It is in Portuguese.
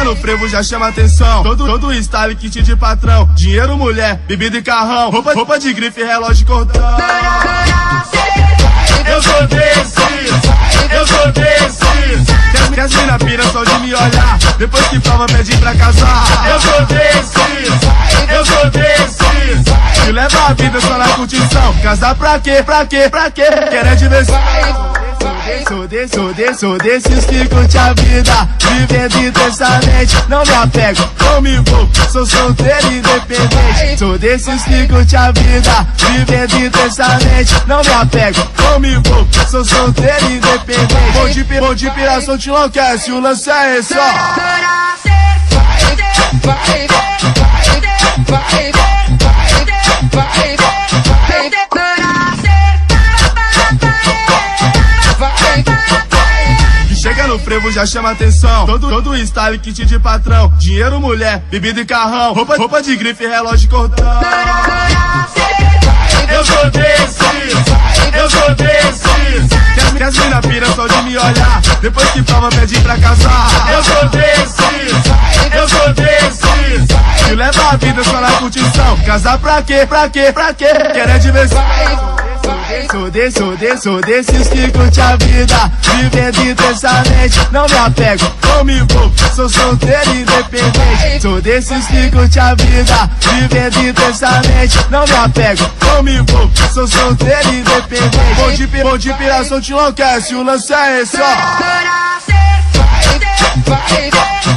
no frevo já chama atenção. Todo style, kit de patrão. Dinheiro, mulher, bebida e carrão. Roupa de grife, relógio e cordão. Eu sou desse. Que as mina pira só de me olhar. Depois que prova, pede pra casar. Eu sou desse. Que leva a vida só na curtição. Casar pra quê? Quer é diversão. Sou desses que curte a vida, vivendo intensamente. Não me apego, não me envolvo, sou solteiro e independente. Sou desses que curte a vida, vivendo intensamente. Não me apego, não me envolvo, sou solteiro e independente. Bom de piração te enlouquece, o lance é esse, ó. Chega no frevo já chama atenção. Todo style, kit de patrão. Dinheiro, mulher, bebida e carrão. Roupa de grife, relógio e cordão. Eu sou desse. Que as mina pira só de me olhar. Depois que prova, pede pra casar. Eu sou desse. Que leva a vida só na curtição. Casar pra quê? Quer é diversão. Sou desses que curte a vida, vivendo intensamente. Não me apego, não me envolvo, sou solteiro e independente. Sou desses que curte a vida, vivendo intensamente. Não me apego, não me envolvo, sou solteiro e independente. Bom de piração te enlouquece, o lance é esse, ó.